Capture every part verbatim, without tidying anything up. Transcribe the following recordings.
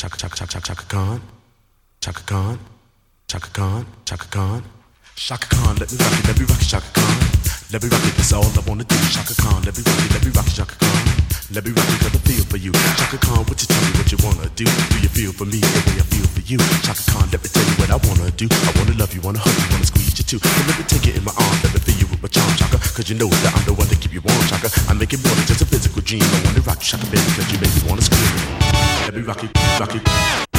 Chaka Chaka Chaka Chaka Khan, Chaka Khan, Chaka Khan, Chaka Khan, Chaka Khan. Let me rock it, let me rock it, Chaka Khan. Let me rock it, that's all I wanna do. Chaka Khan, let me rock it, let me rock it, Chaka Khan. Let me rock it, got the feel for you. Chaka Khan, what you tell me what you wanna do? Do you feel for me the way I feel for you? Chaka Khan, let me tell you what I wanna do. I wanna love you, wanna hug you, wanna squeeze you too. And let me take it in my arms, let me feel you with my charm, Chaka. Cause you know that I'm the one to keep you warm, Chaka. I make it more than just a physical dream. I wanna rock you, Chaka, baby, cause you make me wanna scream. Let me rock it, rock it.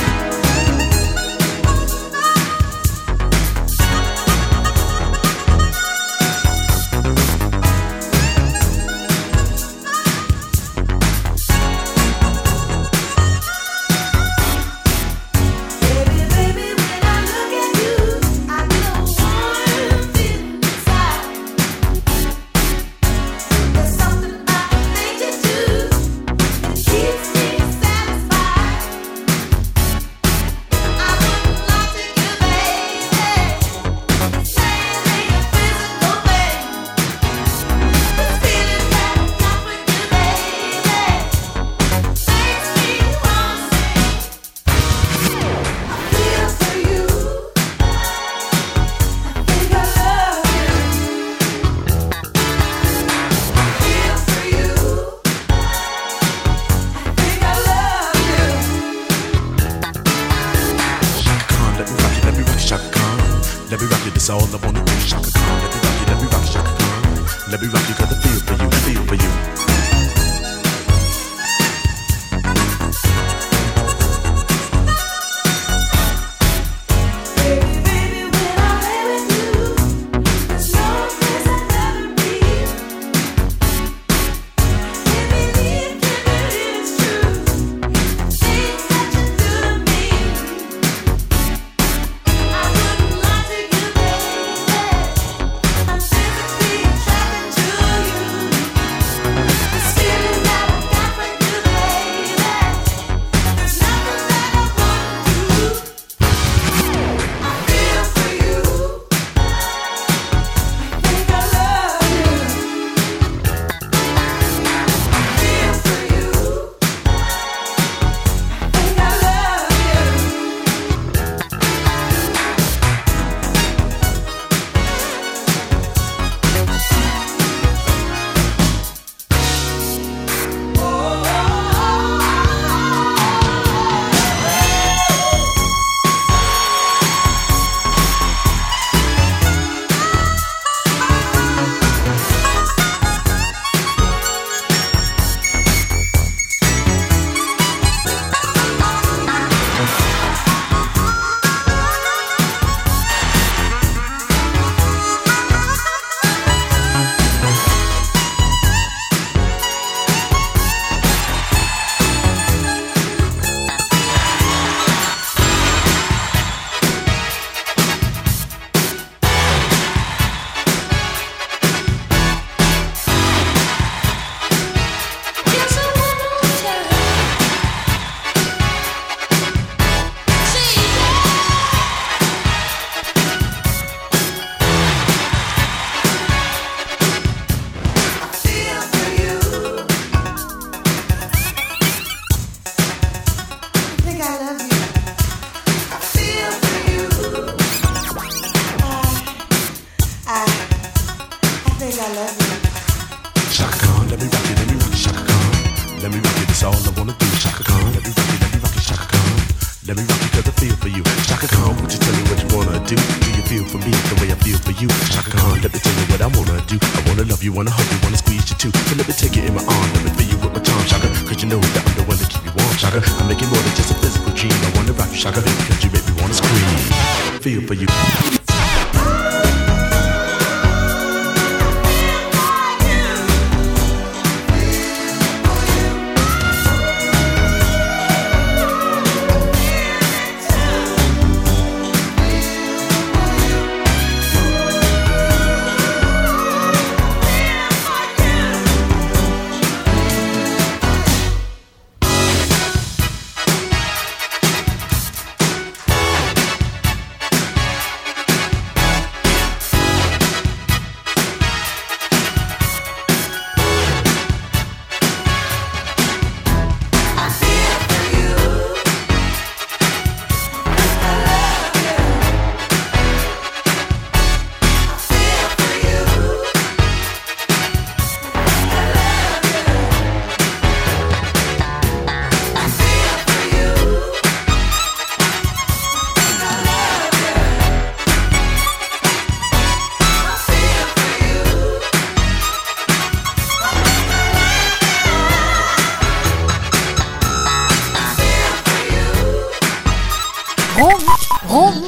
That's all I wanna do, Chaka Khan. Let me rock you, let me rock you, Chaka Khan. Let me rock you, got the feel for you, feel for you.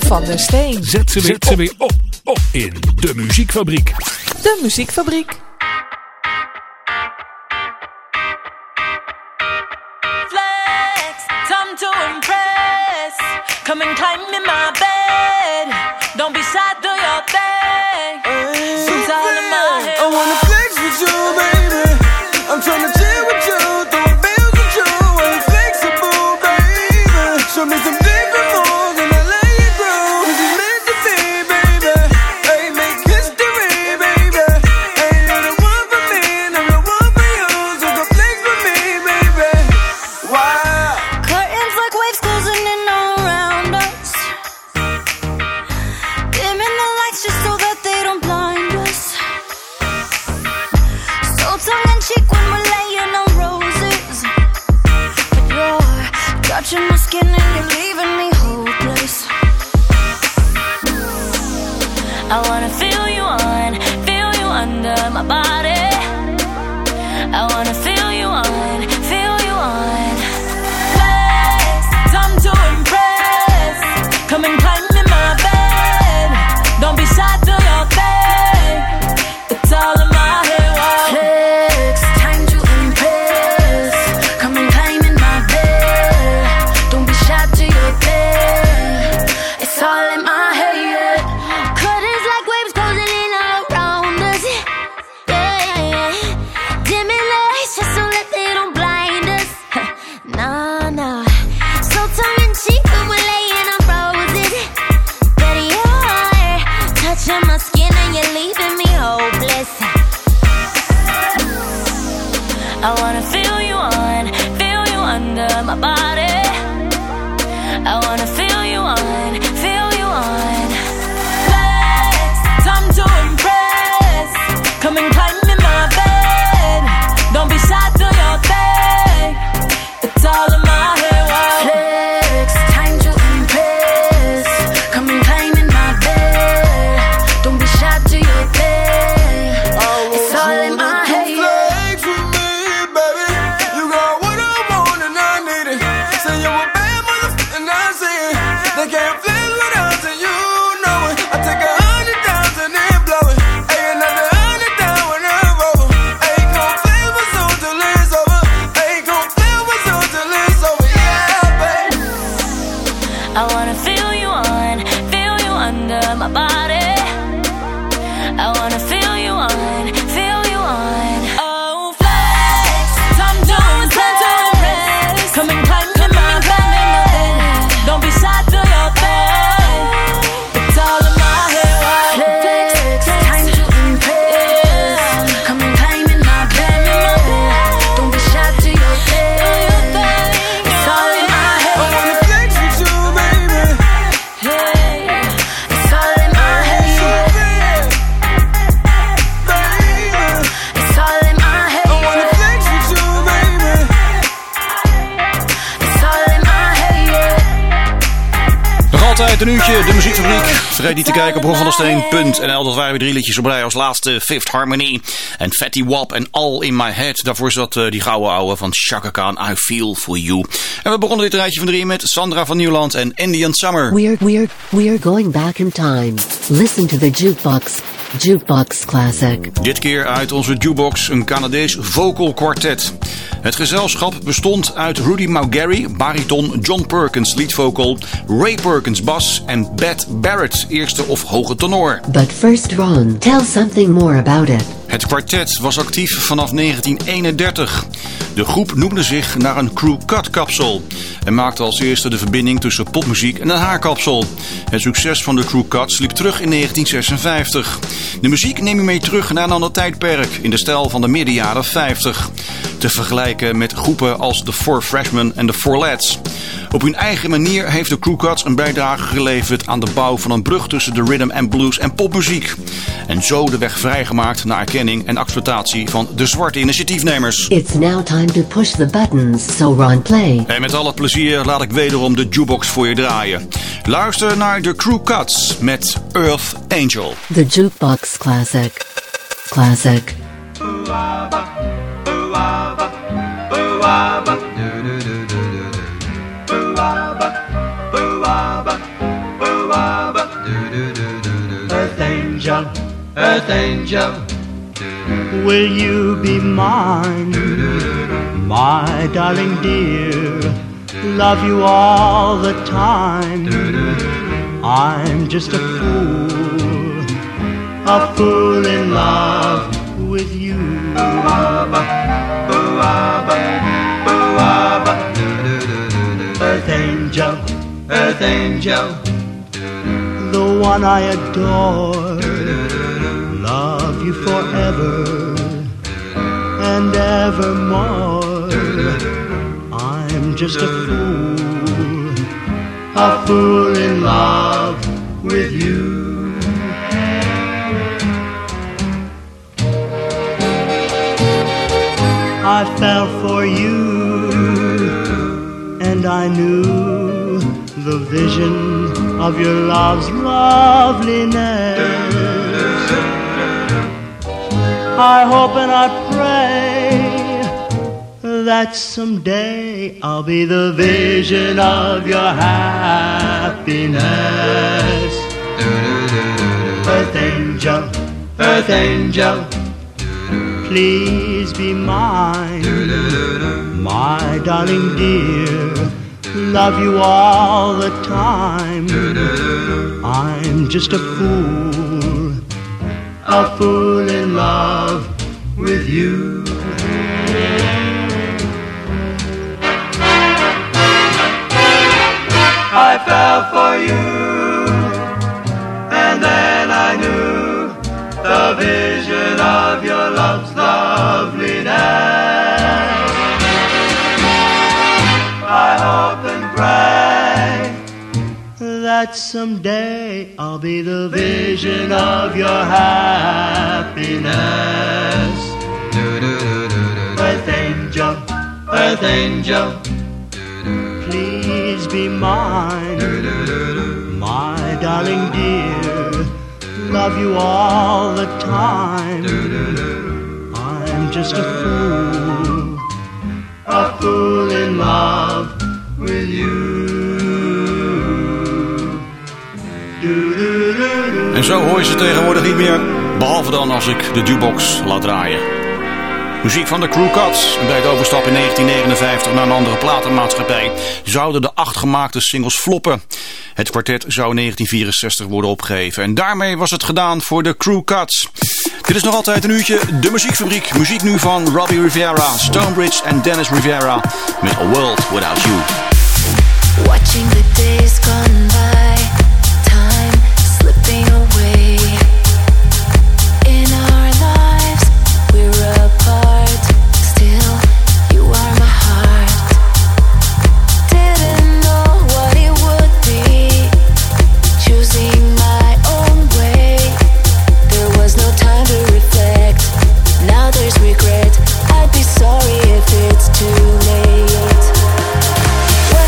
van der Steen. Zet ze weer, Zet ze weer op, op in de Muziekfabriek. De Muziekfabriek. Flex, time to impress. Come and climb in my bed. Don't be shy, do your thing. Suits all in my head. I wanna flex with you, baby. I'm tryna chill with you, throw bills with you. I'm flexible, baby. Show me some different moves and I let you groove. Cause it's meant to be, baby. Hey, make history, baby. Hey, you're the one for me and I'm the one for you. So go flex with me, baby. Wow. Curtains like waves closing in all around us. Dimming the lights just so that they don't blind us. So tongue in cheek when we're laying on roses. But you're touching my skin and you're leaving me hopeless. I wanna feel you on, feel you under my body. I wanna feel you on, feel you on. Flex, time to impress. Come and climb in my bed. Don't be shy, do your thing. It's all in my head. Wow. Flex, time to impress. Come and climb in my bed. Don't be shy to your bed. It's all in my head. Curtains like waves closing in all around us. Yeah, yeah, yeah. Dimming the lights just so that they don't blind us. Nah, nah. So tongue in cheek when we're laying on roses. But you're touching my skin and you're leaving me hopeless. I wanna feel you on, feel you under my body. I wanna feel you on, feel you on. Flex, time to impress. Come and climb in my bed. Don't be shy, do your thing. It's all in my head. Wow. Flex, time to impress. Come and climb in my bed. Don't be shy to your bed. It's all in my head. Flex with me, baby. You got what I want and I need it. Say you're a bad motherfucker and I see it. They can't flex with us and you know it. I take a hundred thousand and blow it. Hey, another hundred thousand when I'm over. Hey, gon' flex with soon till it's over. Hey, gon' flex with soon till it's over. Yeah, baby. I wanna feel you on, feel you under my body. I wanna feel you on, feel you on. Oh, flex, time to impress. Come and climb in my bed. Don't be shy, do your thing. It's all in my head. Wow. Flex, time to impress. Come and climb in my bed. Don't be shy to your bed. It's all in my I head. wanna flex with you, baby. It's all in my head. It's all in my head. I wanna flex with you, baby. It's all in my head. Nog altijd een uurtje, de Muziekfabriek. Vergeet niet te kijken op ronvandelsteen punt n l. Dat waren weer drie liedjes op rij. Als laatste Fifth Harmony en Fatty Wap en All in My Head. Daarvoor zat uh, die gouden ouwe van Chaka Khan, I Feel For You. En we begonnen dit rijtje van drie met Sandra van Nieuwland en Indian Summer. We're, we're, we're going back in time. Listen to the jukebox. Jukebox Classic. Dit keer uit onze jukebox een Canadees vocal quartet. Het gezelschap bestond uit Rudy Maugary, bariton, John Perkins, leadvocal, Ray Perkins, bas en Beth Barrett, eerste of hoge tenor. But first, Ron, tell something more about it. Het kwartet was actief vanaf negentien eenendertig. De groep noemde zich naar een crew cut kapsel en maakte als eerste de verbinding tussen popmuziek en een haarkapsel. Het succes van de crew cuts liep terug in negentien zesenvijftig. De muziek neem je mee terug naar een ander tijdperk in de stijl van de midden jaren vijftig. Te vergelijken met groepen als The Four Freshmen en The Four Lads. Op hun eigen manier heeft de Crew Cuts een bijdrage geleverd aan de bouw van een brug tussen de rhythm and blues en popmuziek. En zo de weg vrijgemaakt naar erkenning en acceptatie van de zwarte initiatiefnemers. It's now time to push the buttons, so Ron, play. En met al het plezier laat ik wederom de jukebox voor je draaien. Luister naar de Crew Cuts met Earth Angel. The Jukebox Classic. Classic. Boo-wah-ba, boo-wah-ba, boo-wah-ba, boo-wah-ba. angel, earth angel, will you be mine? My darling dear, love you all the time. I'm just a fool, a fool in love with you. Earth angel, earth angel, the one I adore, love you forever and evermore. I'm just a fool, a fool in love with you. I fell for you, and I knew the vision of your love's loveliness. I hope and I pray that someday I'll be the vision of your happiness. Earth angel, earth angel, please be mine. My darling dear, love you all the time. I'm just a fool, a fool in love with you. I fell for you, and then I knew the vision of your love's loveliness. I hope and pray that someday I'll be the vision of your happiness. Earth angel, earth angel, please be mine. My darling dear, love you all the time. I'm just a fool, a fool in love with you. En zo hoor je ze tegenwoordig niet meer, behalve dan als ik de jukebox laat draaien. Muziek van de Crew Cuts. En bij het overstap in negentien negenenvijftig naar een andere platenmaatschappij zouden de acht gemaakte singles floppen. Het kwartet zou in negentien vierenzestig worden opgegeven. En daarmee was het gedaan voor de Crew Cuts. Dit is nog altijd een uurtje De Muziekfabriek. Muziek nu van Robbie Rivera, Stonebridge en Dennis Rivera met A World Without You. Watching the days gone by, time slipping away. In our lives, we're apart. Still, you are my heart. Didn't know what it would be. Choosing my own way. There was no time to reflect. Now there's regret. I'd be sorry if it's too late.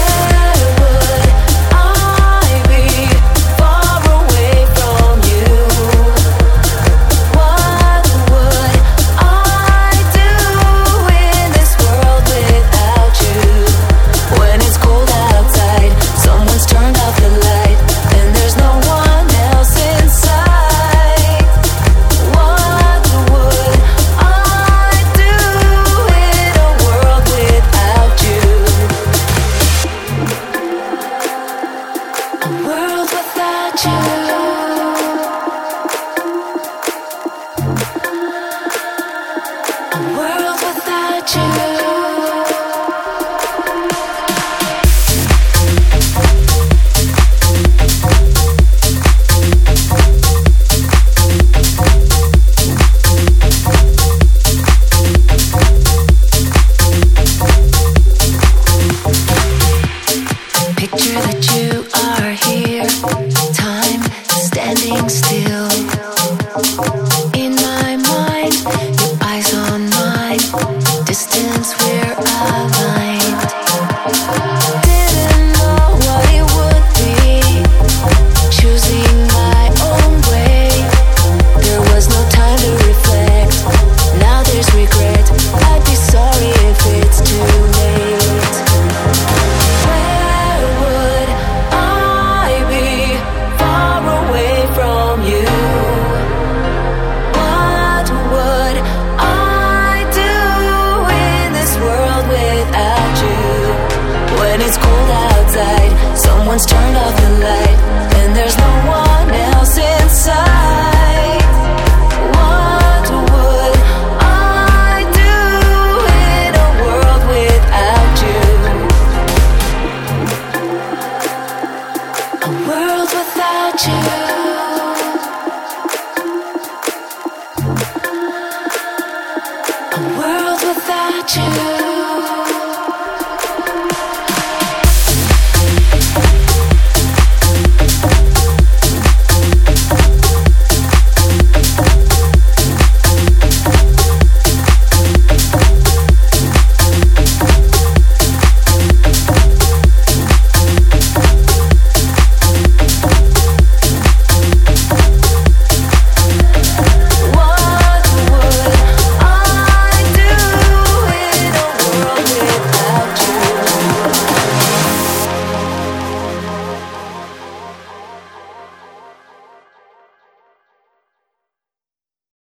you.